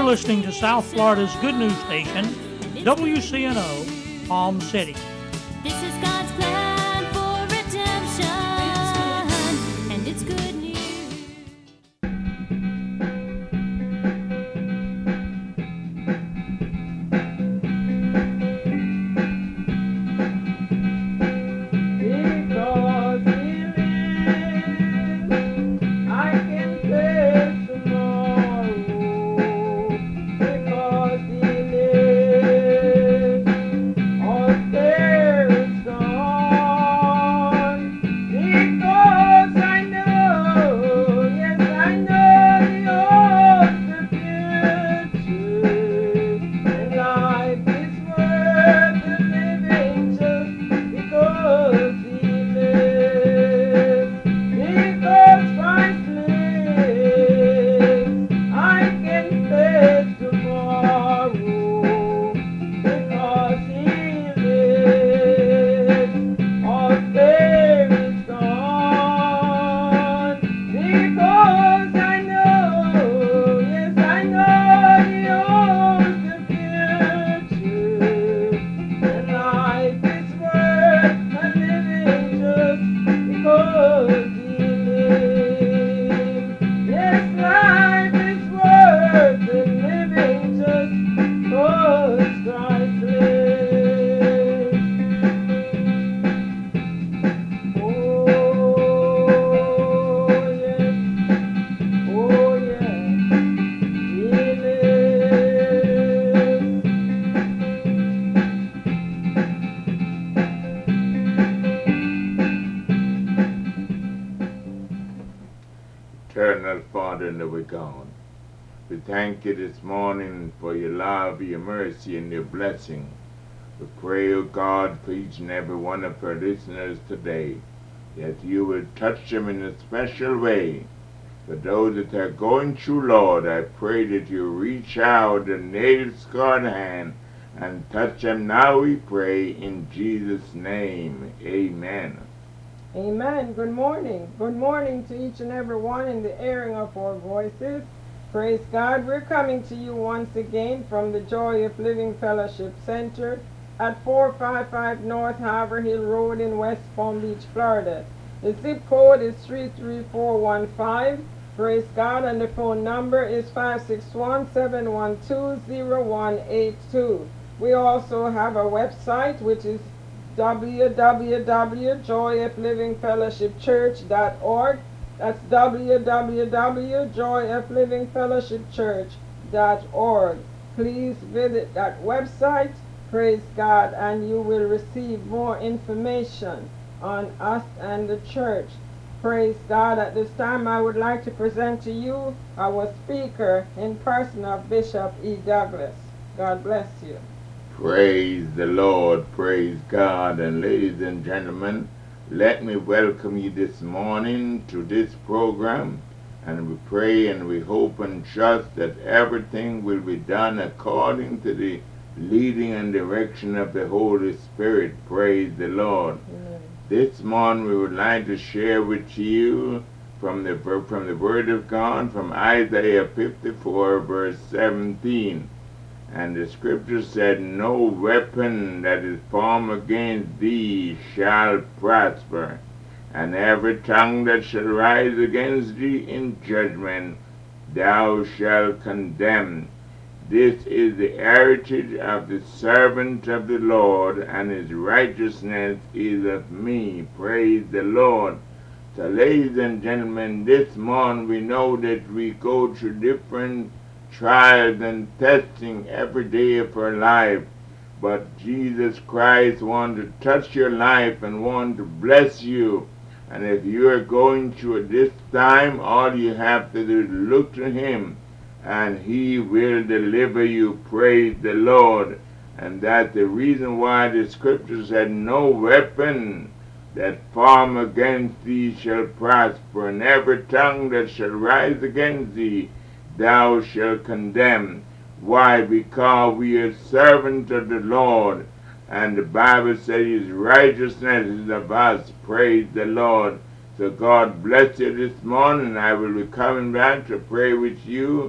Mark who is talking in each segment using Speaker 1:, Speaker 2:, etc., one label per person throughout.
Speaker 1: listening to South Florida's Good News Station, WCNO, Palm City.
Speaker 2: This is God's plan for redemption, and it's good news.
Speaker 3: Eternal Father, and we're gone. We thank you this morning for your love, your mercy, and your blessing. We pray, O God, for each and every one of our listeners today, that you will touch them in a special way. For those that are going through, Lord, I pray that you reach out a nail-scarred hand and touch them now, we pray, in Jesus' name. Amen.
Speaker 4: Amen. Good morning. Good morning to each and every one in the airing of our voices. Praise God. We're coming to you once again from the Joy of Living Fellowship Center at 455 North Harbor Hill Road in West Palm Beach, Florida. The zip code is 33415. Praise God. And the phone number is 561-712-0182. We also have a website, which is www.joyoflivingfellowshipchurch.org. That's www.joyoflivingfellowshipchurch.org. Please visit that website, praise God, and you will receive more information on us and the church. Praise God. At this time, I would like to present to you our speaker in person of Bishop E. Douglas. God bless you.
Speaker 3: Praise the Lord, praise God, and ladies and gentlemen, let me welcome you this morning to this program, and we pray and we hope and trust that everything will be done according to the leading and direction of the Holy Spirit. Praise the Lord.
Speaker 4: Amen.
Speaker 3: This morning we would like to share with you from the Word of God from Isaiah 54 verse 17. And the scripture said, no weapon that is formed against thee shall prosper, and every tongue that shall rise against thee in judgment thou shalt condemn. This is the heritage of the servant of the Lord, and his righteousness is of me. Praise the Lord. So ladies and gentlemen, this morning we know that we go through different trials and testing every day of our life. But Jesus Christ wants to touch your life and wants to bless you. And if you are going through it this time, all you have to do is look to him, and he will deliver you. Praise the Lord. And that's the reason why the scripture said, no weapon that form against thee shall prosper, and every tongue that shall rise against thee thou shalt condemn. Why? Because we are servants of the Lord, and the Bible says his righteousness is of us. Praise the Lord. So God bless you this morning. I will be coming back to pray with you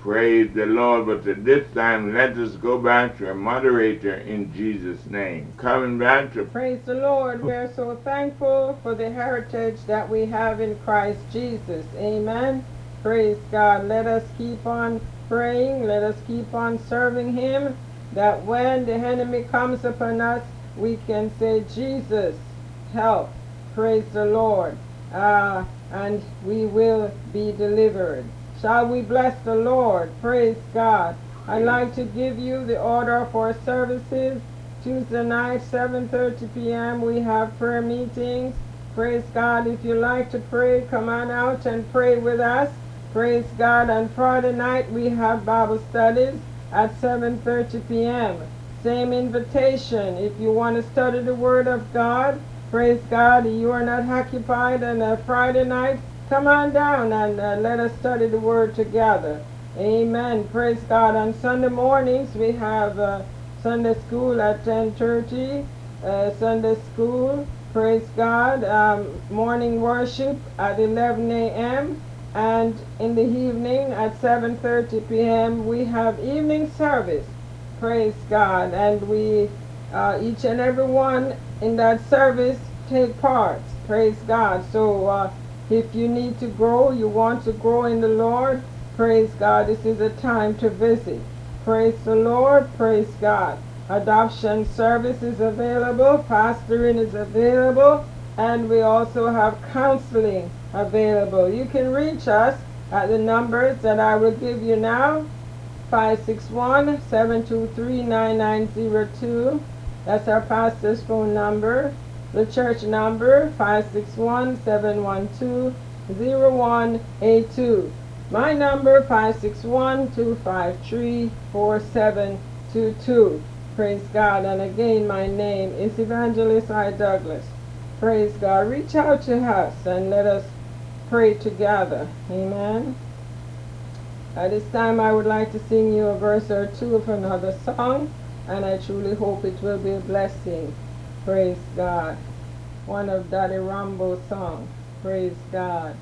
Speaker 3: Praise the Lord. But at this time, let us go back to our moderator in Jesus' name. Coming back to
Speaker 4: Praise the Lord. We are so thankful for the heritage that we have in Christ Jesus. Amen. Praise God. Let us keep on praying. Let us keep on serving Him, that when the enemy comes upon us, we can say, Jesus, help. Praise the Lord. And we will be delivered. Shall we bless the Lord? Praise God. I'd like to give you the order for services. Tuesday night, 7:30 p.m. we have prayer meetings. Praise God. If you like to pray, come on out and pray with us. Praise God. On Friday night we have Bible studies at 7:30 p.m. Same invitation. If you want to study the Word of God, praise God, you are not occupied on a Friday night, come on down and let us study the Word together. Amen. Praise God. On Sunday mornings we have Sunday school at 10:30. Sunday school. Praise God. Morning worship at 11 a.m. And in the evening at 7:30 p.m. we have evening service. Praise God. And we, each and every one in that service, take part. Praise God. So if you need to grow, you want to grow in the Lord, praise God, this is a time to visit. Praise the Lord. Praise God. Adoption service is available. Pastoring is available. And we also have counseling available. You can reach us at the numbers that I will give you now. 561-723-9902. That's our pastor's phone number. The church number, 561-712-0182. My number, 561-253-4722. Praise God. And again, my name is Evangelist I. Douglas. Praise God. Reach out to us and let us pray together. Amen. At this time, I would like to sing you a verse or two of another song, and I truly hope it will be a blessing. Praise God. One of Daddy Rambo's songs. Praise God.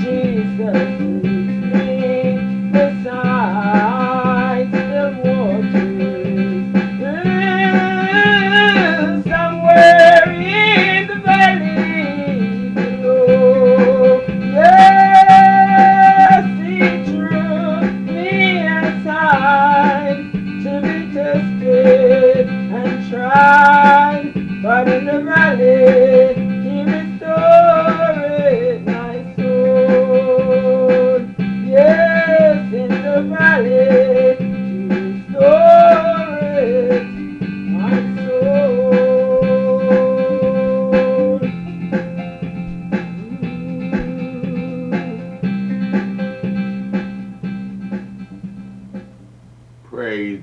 Speaker 4: Besides the water.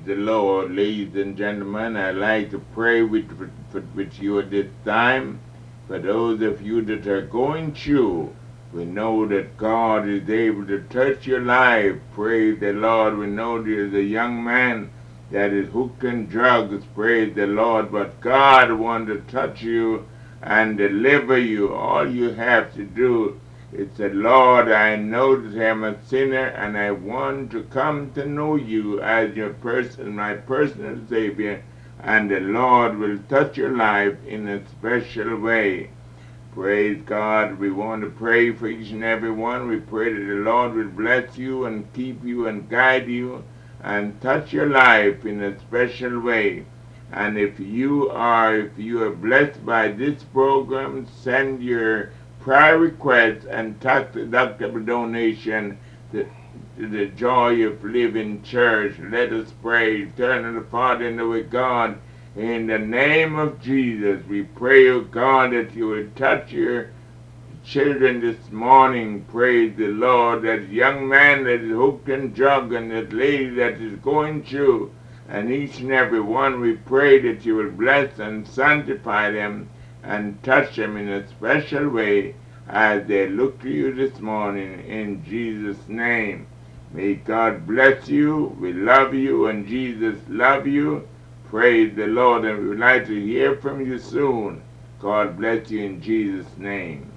Speaker 3: the Lord. Ladies and gentlemen, I'd like to pray with you at this time. For those of you that are going through, we know that God is able to touch your life. Praise the Lord. We know there's a young man that is hooked in drugs. Praise the Lord. But God wants to touch you and deliver you. All you have to do is say, Lord, I know that I'm a sinner and I want to come to know you as my personal Savior. And the Lord will touch your life in a special way. Praise God. We want to pray for each and every one. We pray that the Lord will bless you and keep you and guide you and touch your life in a special way. And if you are blessed by this program, send your prayer requests and tax-deductible donation to the Joy of Living Church. Let us pray. Eternal Father and our God, in the name of Jesus, we pray, O God, that you will touch your children this morning. Praise the Lord. That young man that is hooked in drug and that lady that is going through, and each and every one, we pray that you will bless and sanctify them and touch them in a special way as they look to you this morning, in Jesus' name. May God bless you. We love you, and Jesus love you. Praise the Lord, and we would like to hear from you soon. God bless you in Jesus' name.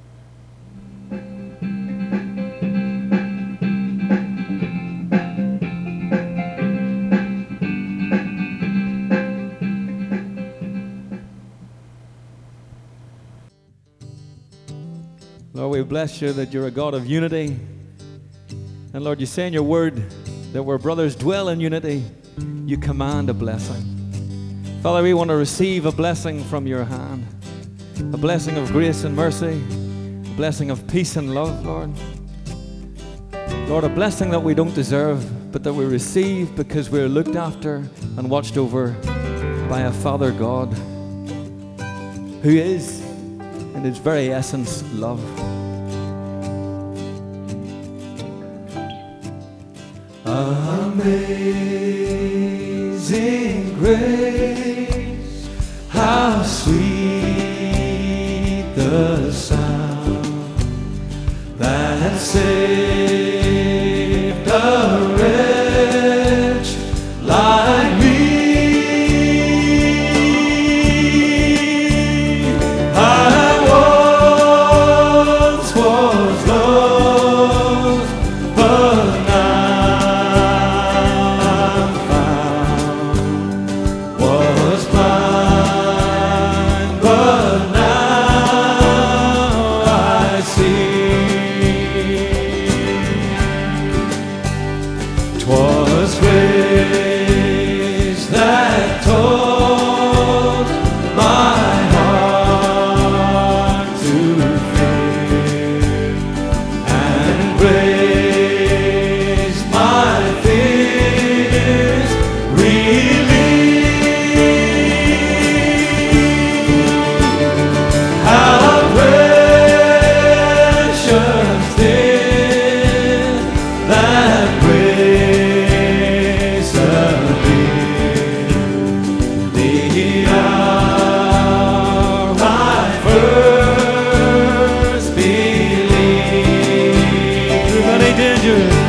Speaker 5: Lord, we bless you that you're a God of unity. And Lord, you say in your word that where brothers dwell in unity, you command a blessing. Father, we want to receive a blessing from your hand, a blessing of grace and mercy, a blessing of peace and love, Lord. Lord, a blessing that we don't deserve, but that we receive because we're looked after and watched over by a Father God who is, in its very essence, love. Amazing grace, how sweet the sound that saved a wretch like me. I once was lost, but danger.